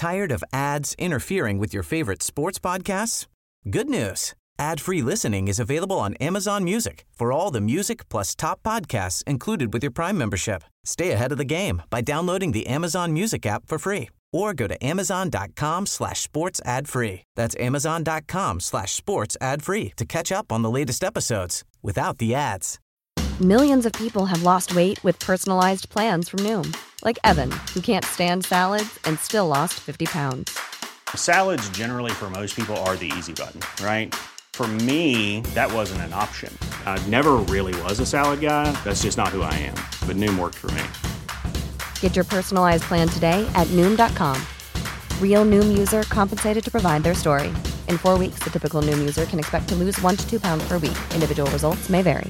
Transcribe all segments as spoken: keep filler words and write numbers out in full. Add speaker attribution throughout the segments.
Speaker 1: Tired of ads interfering with your favorite sports podcasts? Good news. Ad-free listening is available on Amazon Music for all the music plus top podcasts included with your Prime membership. Stay ahead of the game by downloading the Amazon Music app for free or go to amazon.com slash sports ad free. That's amazon.com slash sports ad free to catch up on the latest episodes without the ads.
Speaker 2: Millions of people have lost weight with personalized plans from Noom. Like Evan, who can't stand salads and still lost fifty pounds.
Speaker 3: Salads generally for most people are the easy button, right? For me, that wasn't an option. I never really was a salad guy. That's just not who I am. But Noom worked for me.
Speaker 2: Get your personalized plan today at Noom dot com. Real Noom user compensated to provide their story. In four weeks, the typical Noom user can expect to lose one to two pounds per week. Individual results may vary.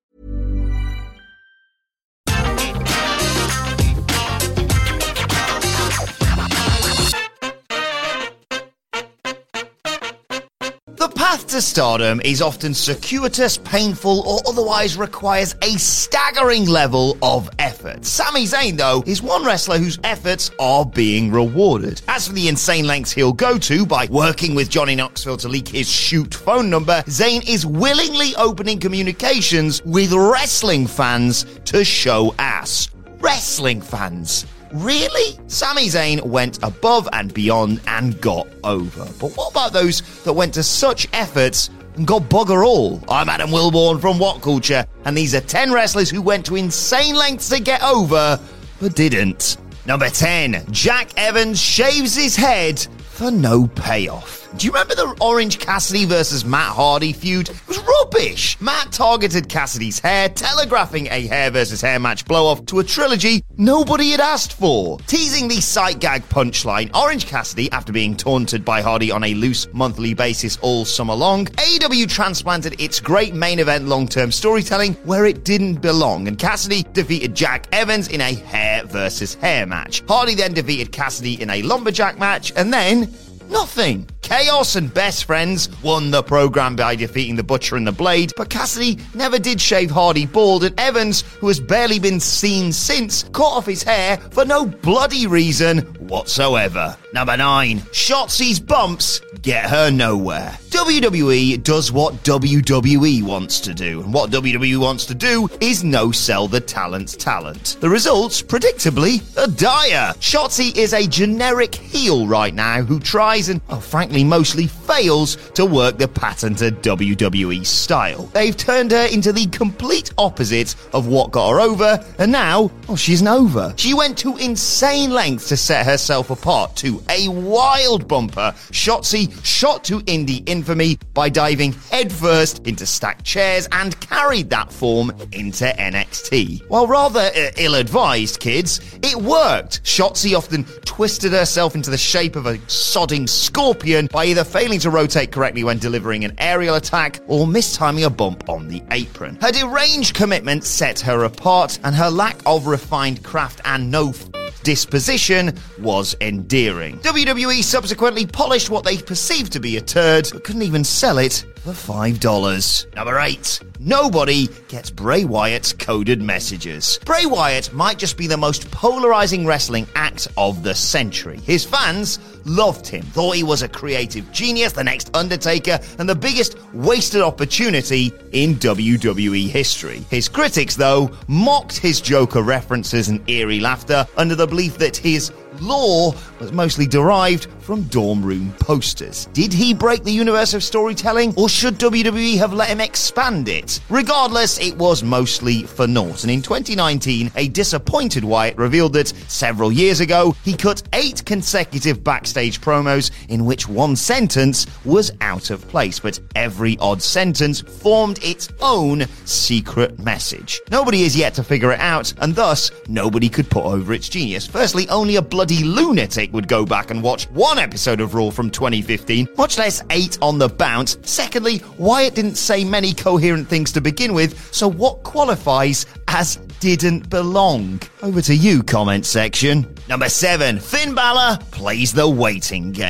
Speaker 4: The path to stardom is often circuitous, painful, or otherwise requires a staggering level of effort. Sami Zayn, though, is one wrestler whose efforts are being rewarded. As for the insane lengths he'll go to by working with Johnny Knoxville to leak his shoot phone number, Zayn is willingly opening communications with wrestling fans to show ass. Wrestling fans. Really? Sami Zayn went above and beyond and got over. But what about those that went to such efforts and got bugger all? I'm Adam Wilborn from What Culture, and these are ten wrestlers who went to insane lengths to get over, but didn't. Number ten, Jack Evans shaves his head for no payoff. Do you remember the Orange Cassidy versus Matt Hardy feud? It was rubbish. Matt targeted Cassidy's hair, telegraphing a hair versus hair match blow-off to a trilogy nobody had asked for. Teasing the sight gag punchline, Orange Cassidy, after being taunted by Hardy on a loose monthly basis all summer long, A E W transplanted its great main event long-term storytelling where it didn't belong, and Cassidy defeated Jack Evans in a hair versus hair match. Hardy then defeated Cassidy in a lumberjack match, and then nothing. Chaos and Best Friends won the program by defeating the Butcher and the Blade, but Cassidy never did shave Hardy bald, and Evans, who has barely been seen since, cut off his hair for no bloody reason whatsoever. Number nine, Shotzi's bumps get her nowhere. W W E does what W W E wants to do, and what W W E wants to do is no-sell the talent's talent. The results, predictably, are dire. Shotzi is a generic heel right now who tries and, oh, frankly, mostly fails to work the patented W W E style. They've turned her into the complete opposite of what got her over, and now, well, she's an over. She went to insane lengths to set herself apart to a wild bumper. Shotzi shot to indie infamy by diving headfirst into stacked chairs and carried that form into N X T. While rather uh, ill-advised, kids, it worked. Shotzi often twisted herself into the shape of a sodding scorpion by either failing to rotate correctly when delivering an aerial attack or mistiming a bump on the apron. Her deranged commitment set her apart, and her lack of refined craft and no f- disposition was endearing. W W E subsequently polished what they perceived to be a turd, but couldn't even sell it for five dollars. Number eight. Nobody gets Bray Wyatt's coded messages. Bray Wyatt might just be the most polarizing wrestling act of the century. His fans loved him, thought he was a creative genius, the next Undertaker, and the biggest wasted opportunity in W W E history. His critics, though, mocked his Joker references and eerie laughter under the belief that his lore was mostly derived from dorm room posters. Did he break the universe of storytelling, or should W W E have let him expand it? Regardless, it was mostly for naught, and in twenty nineteen, a disappointed Wyatt revealed that several years ago, he cut eight consecutive backstage promos in which one sentence was out of place, but every odd sentence formed its own secret message. Nobody is yet to figure it out, and thus, nobody could put over its genius. Firstly, only a bloody lunatic would go back and watch one episode of Raw from twenty fifteen, much less eight on the bounce. Secondly, Wyatt didn't say many coherent things to begin with, so what qualifies as didn't belong? Over to you, comment section. Number seven, Finn Balor plays the waiting game.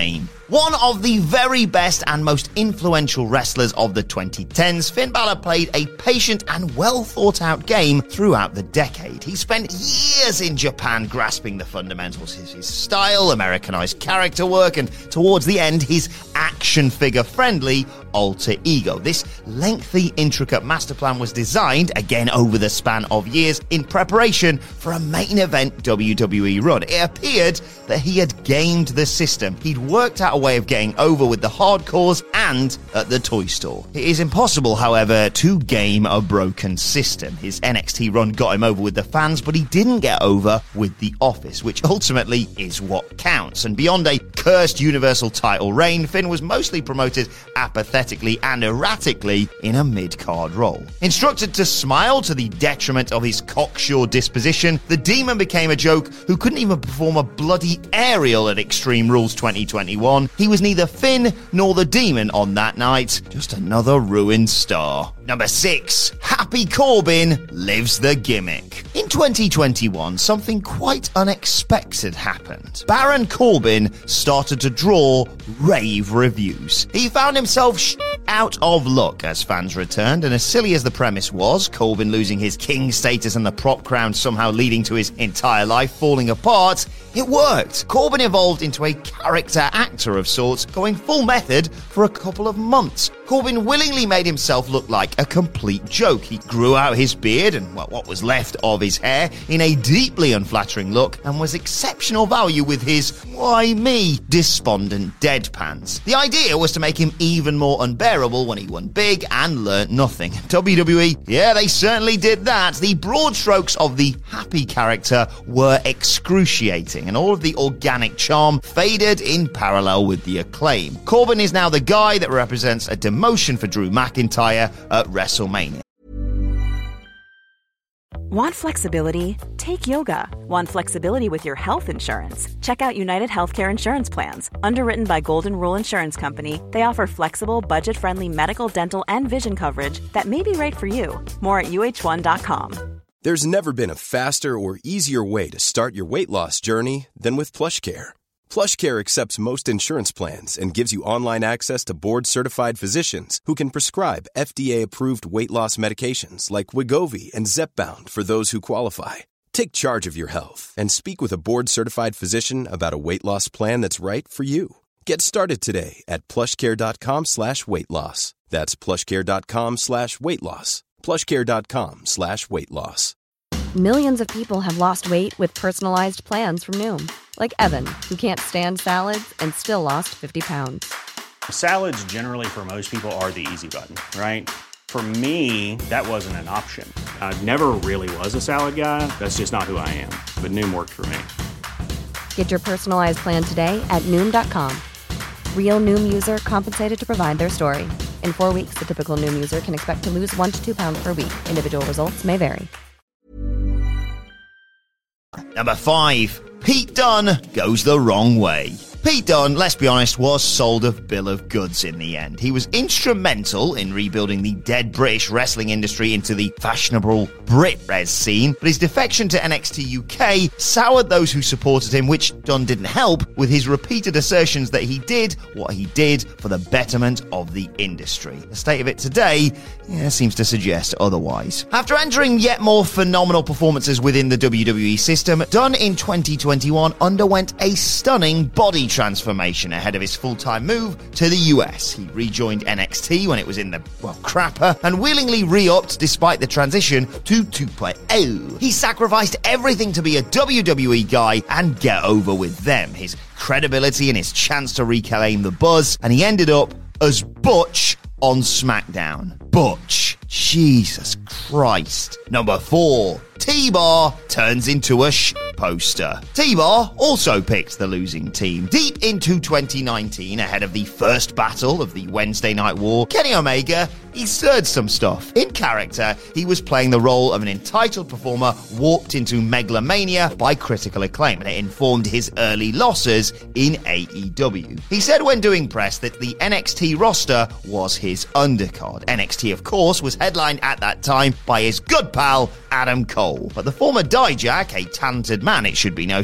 Speaker 4: One of the very best and most influential wrestlers of the twenty tens, Finn Balor played a patient and well-thought-out game throughout the decade. He spent years in Japan grasping the fundamentals of his style, Americanized character work, and towards the end, his action figure-friendly alter ego. This lengthy, intricate master plan was designed, again over the span of years, in preparation for a main event W W E run. It appeared that he had gamed the system. He'd worked out a way of getting over with the hardcores and at the toy store. It is impossible, however, to game a broken system. His N X T run got him over with the fans, but he didn't get over with the office, which ultimately is what counts. And beyond a cursed Universal title reign, Finn was mostly promoted apathetically and erratically in a mid-card role. Instructed to smile to the detriment of his cocksure disposition, the Demon became a joke who couldn't even perform a bloody aerial at Extreme Rules twenty twenty-one. He was neither Finn nor the Demon on that night, just another ruined star. Number six, Happy Corbin lives the gimmick. In twenty twenty-one, something quite unexpected happened. Baron Corbin started to draw rave reviews. He found himself sh- out of luck as fans returned, and as silly as the premise was, Corbin losing his king status and the prop crown somehow leading to his entire life falling apart, it worked. Corbin evolved into a character actor of sorts, going full method for a couple of months. Corbin willingly made himself look like a complete joke. He grew out his beard and well, what was left of his hair in a deeply unflattering look and was exceptional value with his, why me, despondent deadpans. The idea was to make him even more unbearable when he won big and learnt nothing. W W E, yeah, they certainly did that. The broad strokes of the happy character were excruciating, and all of the organic charm faded in parallel with the acclaim. Corbin is now the guy that represents a demotion for Drew McIntyre at WrestleMania.
Speaker 5: Want flexibility? Take yoga. Want flexibility with your health insurance? Check out United Healthcare Insurance Plans. Underwritten by Golden Rule Insurance Company, they offer flexible, budget-friendly medical, dental, and vision coverage that may be right for you. More at U H one dot com.
Speaker 6: There's never been a faster or easier way to start your weight loss journey than with PlushCare. PlushCare accepts most insurance plans and gives you online access to board-certified physicians who can prescribe F D A-approved weight loss medications like Wegovy and Zepbound for those who qualify. Take charge of your health and speak with a board-certified physician about a weight loss plan that's right for you. Get started today at plushcare.com slash weight loss. That's plushcare.com slash weight loss. plushcare.com slash weight loss.
Speaker 2: Millions of people have lost weight with personalized plans from Noom. Like Evan, who can't stand salads and still lost fifty pounds.
Speaker 3: Salads generally for most people are the easy button, right? For me, that wasn't an option. I never really was a salad guy. That's just not who I am. But Noom worked for me.
Speaker 2: Get your personalized plan today at Noom dot com. Real Noom user compensated to provide their story. In four weeks, the typical Noom user can expect to lose one to two pounds per week. Individual results may vary.
Speaker 4: Number five, Pete Dunne goes the wrong way. Pete Dunne, let's be honest, was sold a bill of goods in the end. He was instrumental in rebuilding the dead British wrestling industry into the fashionable Brit-res scene, but his defection to N X T U K soured those who supported him, which Dunne didn't help with his repeated assertions that he did what he did for the betterment of the industry. The state of it today yeah, seems to suggest otherwise. After entering yet more phenomenal performances within the W W E system, Dunne in twenty twenty-one underwent a stunning body transformation ahead of his full-time move to the U S. He rejoined N X T when it was in the, well, crapper, and willingly re-upped despite the transition to two point oh. He sacrificed everything to be a W W E guy and get over with them, his credibility and his chance to reclaim the buzz, and he ended up as Butch on SmackDown. Butch. Jesus Christ. Number four. T-Bar turns into a sh** poster. T-Bar also picked the losing team. Deep into twenty nineteen, ahead of the first battle of the Wednesday Night War, Kenny Omega, he stirred some stuff. In character, he was playing the role of an entitled performer warped into megalomania by critical acclaim, and it informed his early losses in A E W. He said when doing press that the N X T roster was his undercard. N X T, of course, was headlined at that time by his good pal, Adam Cole. But the former Dijak, a talented man it should be noted,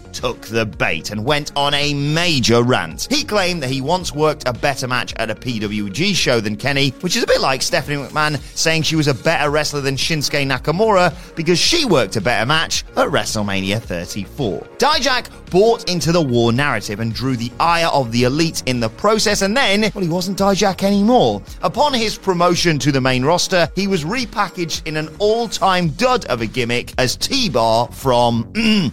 Speaker 4: took the bait and went on a major rant. He claimed that he once worked a better match at a P W G show than Kenny, which is a bit like Stephanie McMahon saying she was a better wrestler than Shinsuke Nakamura because she worked a better match at WrestleMania thirty-four. Dijak bought into the war narrative and drew the ire of the elite in the process, and then, well, he wasn't Dijak anymore. Upon his promotion to the main roster, he was repackaged in an all-time dud of a gimmick as T-Bar from... Mm,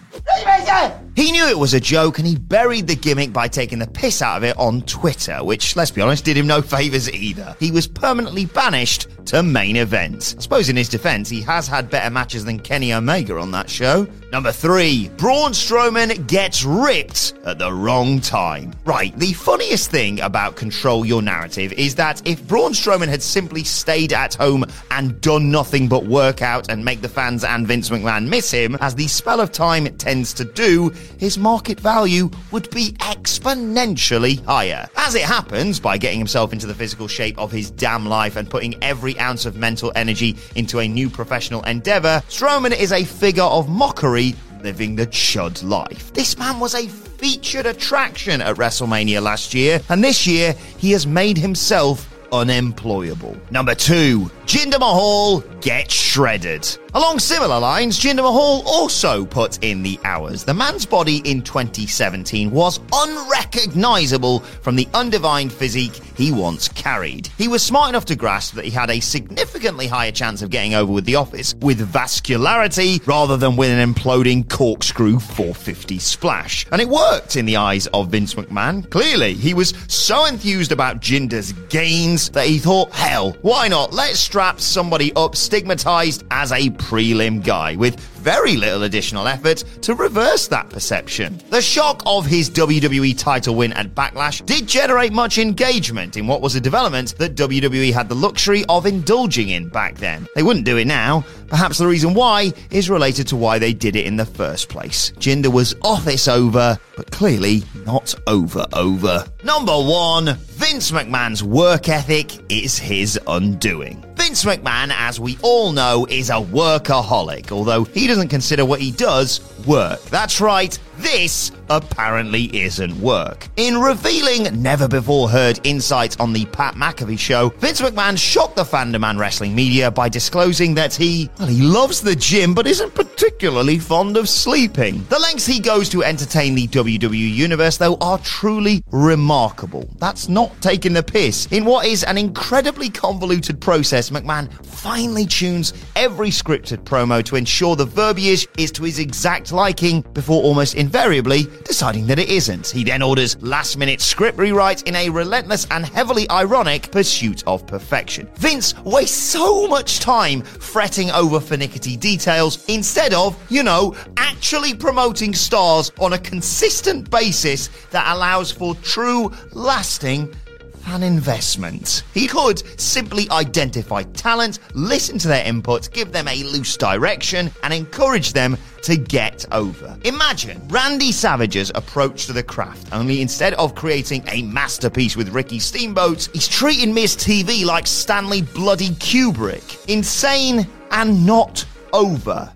Speaker 4: he knew it was a joke and he buried the gimmick by taking the piss out of it on Twitter, which, let's be honest, did him no favours either. He was permanently banished to main event. I suppose in his defence, he has had better matches than Kenny Omega on that show. Number three, Braun Strowman gets ripped at the wrong time. Right, the funniest thing about Control Your Narrative is that if Braun Strowman had simply stayed at home and done nothing but work out and make the fans and Vince McMahon miss him, as the spell of time tends to do, his market value would be exponentially higher. As it happens, by getting himself into the physical shape of his damn life and putting every ounce of mental energy into a new professional endeavor, Strowman is a figure of mockery living the chud life. This man was a featured attraction at WrestleMania last year, and this year he has made himself unemployable. Number two, Jinder Mahal gets shredded. Along similar lines, Jinder Mahal also put in the hours. The man's body in twenty seventeen was unrecognizable from the undefined physique he once carried. He was smart enough to grasp that he had a significantly higher chance of getting over with the office with vascularity rather than with an imploding corkscrew four fifty splash. And it worked in the eyes of Vince McMahon. Clearly, he was so enthused about Jinder's gains that he thought, hell, why not? Let's strap somebody up stigmatized as a prelim guy with very little additional effort to reverse that perception. The shock of his W W E title win at Backlash did generate much engagement in what was a development that W W E had the luxury of indulging in back then. They wouldn't do it now. Perhaps the reason why is related to why they did it in the first place. Jinder was office over, but clearly not over over. Number one, Vince McMahon's work ethic is his undoing. Vince McMahon, as we all know, is a workaholic, although he doesn't consider what he does work. That's right, this apparently isn't work. In revealing never-before-heard insights on the Pat McAfee show, Vince McMahon shocked the fandom and wrestling media by disclosing that he, well, he loves the gym but isn't particularly fond of sleeping. The lengths he goes to entertain the W W E universe, though, are truly remarkable. That's not taking the piss. In what is an incredibly convoluted process, McMahon finely tunes every scripted promo to ensure the verbiage is to his exact liking before almost invariably deciding that it isn't. He then orders last-minute script rewrites in a relentless and heavily ironic pursuit of perfection. Vince wastes so much time fretting over finicky details instead of, you know, actually promoting stars on a consistent basis that allows for true, lasting an investment. He could simply identify talent, listen to their input, give them a loose direction, and encourage them to get over. Imagine Randy Savage's approach to the craft, only instead of creating a masterpiece with Ricky Steamboat, he's treating Miz T V like Stanley Bloody Kubrick. Insane and not over.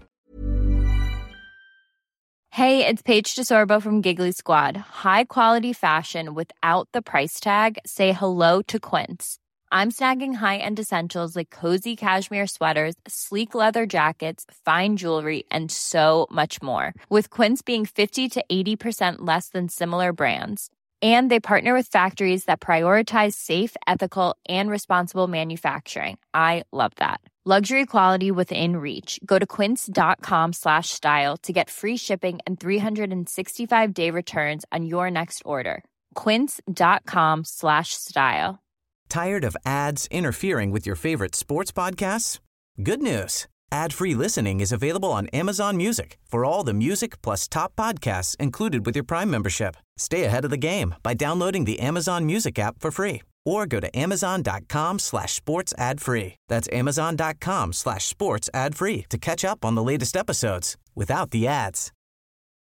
Speaker 7: Hey, it's Paige DeSorbo from Giggly Squad. High quality fashion without the price tag. Say hello to Quince. I'm snagging high-end essentials like cozy cashmere sweaters, sleek leather jackets, fine jewelry, and so much more. With Quince being fifty to eighty percent less than similar brands. And they partner with factories that prioritize safe, ethical, and responsible manufacturing. I love that. Luxury quality within reach. Go to quince.com slash style to get free shipping and three sixty-five day returns on your next order. Quince.com slash style.
Speaker 1: Tired of ads interfering with your favorite sports podcasts? Good news. Ad-free listening is available on Amazon Music for all the music plus top podcasts included with your Prime membership. Stay ahead of the game by downloading the Amazon Music app for free or go to amazon.com slash sports ad free. That's amazon.com slash sports ad free to catch up on the latest episodes without the ads.